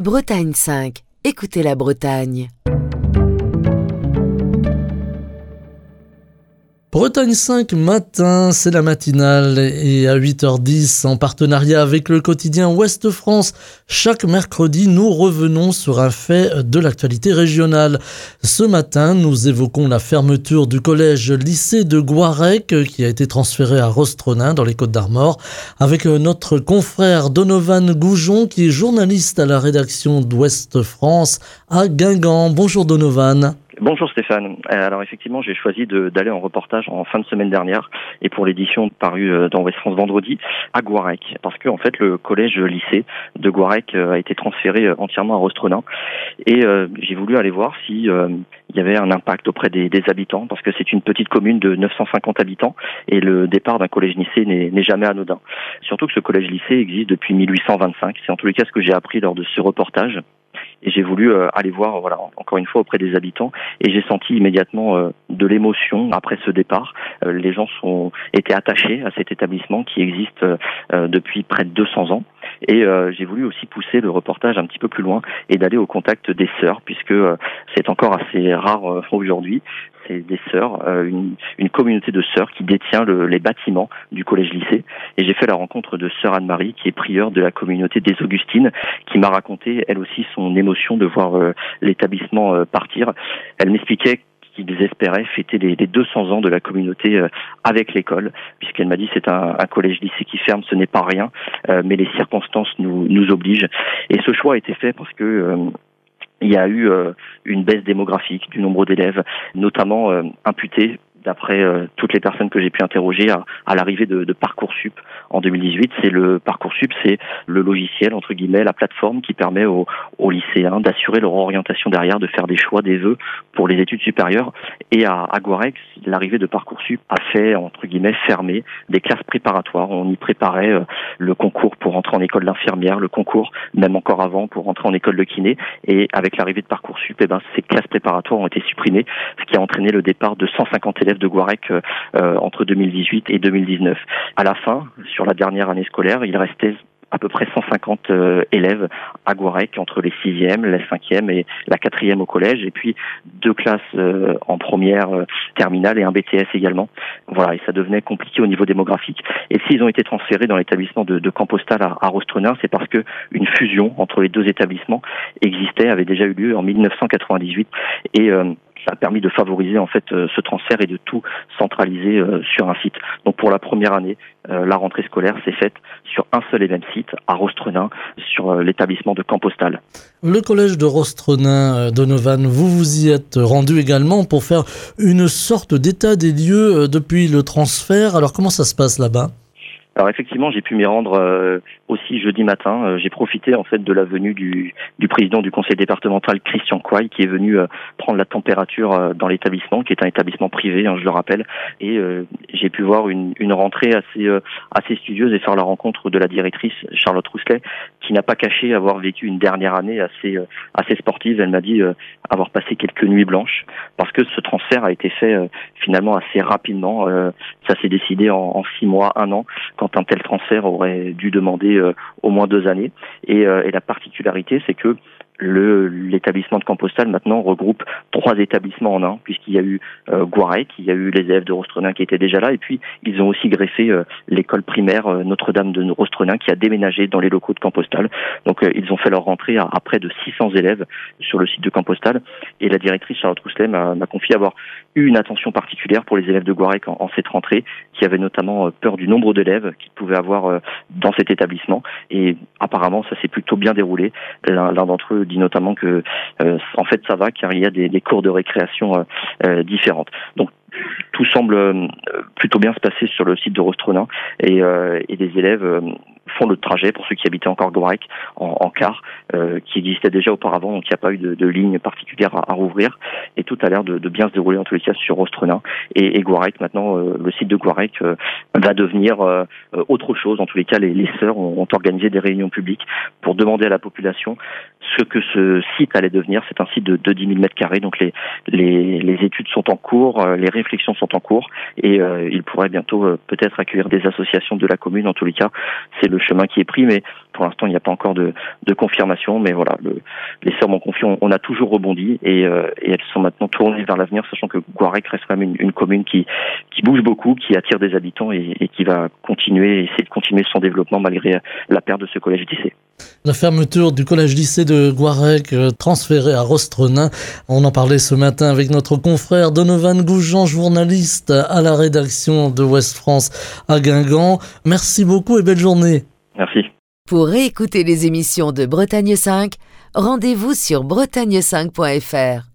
Bretagne 5. Écoutez la Bretagne. Bretagne 5 matin, c'est la matinale et à 8h10 en partenariat avec le quotidien Ouest France. Chaque mercredi, nous revenons sur un fait de l'actualité régionale. Ce matin, nous évoquons la fermeture du collège-lycée de Gouarec qui a été transféré à Rostronin dans les Côtes-d'Armor avec notre confrère Donovan Goujon qui est journaliste à la rédaction d'Ouest France à Guingamp. Bonjour Donovan. Bonjour Stéphane. Alors effectivement, j'ai choisi d'aller en reportage en fin de semaine dernière et pour l'édition parue dans Ouest France vendredi à Gouarec parce que en fait le collège-lycée de Gouarec a été transféré entièrement à Rostronin et j'ai voulu aller voir si il y avait un impact auprès des habitants parce que c'est une petite commune de 950 habitants et le départ d'un collège-lycée n'est jamais anodin. Surtout que ce collège-lycée existe depuis 1825. C'est en tous les cas ce que j'ai appris lors de ce reportage. Et j'ai voulu aller voir, voilà, encore une fois auprès des habitants, et j'ai senti immédiatement de l'émotion après ce départ. Les gens étaient attachés à cet établissement qui existe depuis près de 200 ans. Et j'ai voulu aussi pousser le reportage un petit peu plus loin et d'aller au contact des sœurs, puisque c'est encore assez rare aujourd'hui. C'est des sœurs, une communauté de sœurs qui détient les bâtiments du collège-lycée. Et j'ai fait la rencontre de sœur Anne-Marie, qui est prieure de la communauté des Augustines, qui m'a raconté, elle aussi, son émotion de voir l'établissement partir. Elle m'expliquait qu'ils espéraient fêter les 200 ans de la communauté avec l'école, puisqu'elle m'a dit c'est un collège-lycée qui ferme, ce n'est pas rien, mais les circonstances nous obligent. Et ce choix a été fait parce que il y a eu une baisse démographique du nombre d'élèves, notamment imputée d'après toutes les personnes que j'ai pu interroger à l'arrivée de Parcoursup en 2018. Parcoursup, c'est le logiciel, entre guillemets, la plateforme qui permet aux lycéens d'assurer leur orientation derrière, de faire des choix, des vœux pour les études supérieures. Et à Gouarec, l'arrivée de Parcoursup a fait, entre guillemets, fermer des classes préparatoires. On y préparait le concours pour rentrer en école d'infirmière, le concours, même encore avant, pour rentrer en école de kiné. Et avec l'arrivée de Parcoursup, ces classes préparatoires ont été supprimées, ce qui a entraîné le départ de 150 élèves de Gouarec entre 2018 et 2019. À la fin, sur la dernière année scolaire, il restait à peu près 150 élèves à Gouarec entre les 6e, la 5e et la 4e au collège, et puis 2 classes en première terminale et un BTS également. Voilà, et ça devenait compliqué au niveau démographique. Et s'ils ont été transférés dans l'établissement de Campostal à Rostronin, c'est parce que une fusion entre les deux établissements avait déjà eu lieu en 1998 et ça a permis de favoriser en fait ce transfert et de tout centraliser sur un site. Donc pour la première année, la rentrée scolaire s'est faite sur un seul et même site, à Rostronin, sur l'établissement de Campostal. Le collège de Rostronin, Donovan, vous y êtes rendu également pour faire une sorte d'état des lieux depuis le transfert. Alors comment ça se passe là-bas ? Alors effectivement, j'ai pu m'y rendre aussi jeudi matin. J'ai profité en fait de la venue du président du conseil départemental, Christian Couaille, qui est venu prendre la température dans l'établissement, qui est un établissement privé, je le rappelle. Et j'ai pu voir une rentrée assez studieuse et faire la rencontre de la directrice, Charlotte Rousselet, qui n'a pas caché avoir vécu une dernière année assez sportive. Elle m'a dit avoir passé quelques nuits blanches, parce que ce transfert a été fait finalement assez rapidement. Ça s'est décidé en 6 mois, 1 an, quand un tel transfert aurait dû demander au moins 2 années. Et la particularité, c'est que l'établissement de Campostal maintenant regroupe 3 établissements en un, puisqu'il y a eu Gouarec, il y a eu les élèves de Rostronin qui étaient déjà là, et puis ils ont aussi greffé l'école primaire Notre-Dame de Rostronin qui a déménagé dans les locaux de Campostal. Donc ils ont fait leur rentrée à près de 600 élèves sur le site de Campostal, et la directrice Charlotte Rousselet m'a confié avoir eu une attention particulière pour les élèves de Gouarec en cette rentrée, qui avaient notamment peur du nombre d'élèves qu'ils pouvaient avoir dans cet établissement, et apparemment ça s'est plutôt bien déroulé. L'un d'entre eux dit notamment que en fait ça va, car il y a des cours de récréation différentes. Donc tout semble plutôt bien se passer sur le site de Rostronin, et des élèves font le trajet, pour ceux qui habitaient encore Gouarec, en car, qui existait déjà auparavant, donc il n'y a pas eu de ligne particulière à rouvrir, et tout a l'air de bien se dérouler en tous les cas sur Rostronin et Gouarec. Maintenant, le site de Gouarec va devenir autre chose. En tous les cas, les sœurs ont organisé des réunions publiques pour demander à la population ce que ce site allait devenir. C'est un site de 10 000 m², donc les études sont en cours, les réflexions sont en cours, et il pourrait bientôt peut-être accueillir des associations de la commune. En tous les cas, c'est le chemin qui est pris, mais pour l'instant, il n'y a pas encore de confirmation. Mais voilà, les sœurs m'ont confié, on a toujours rebondi et elles sont maintenant tournées vers l'avenir, sachant que Gouarec reste quand même une commune qui bouge beaucoup, qui attire des habitants et qui va essayer de continuer son développement malgré la perte de ce collège-lycée. La fermeture du collège-lycée de Gouarec, transféré à Rostrenain. On en parlait ce matin avec notre confrère Donovan Goujean, journaliste à la rédaction de Ouest France à Guingamp. Merci beaucoup et belle journée. Merci. Pour réécouter les émissions de Bretagne 5, rendez-vous sur bretagne5.fr.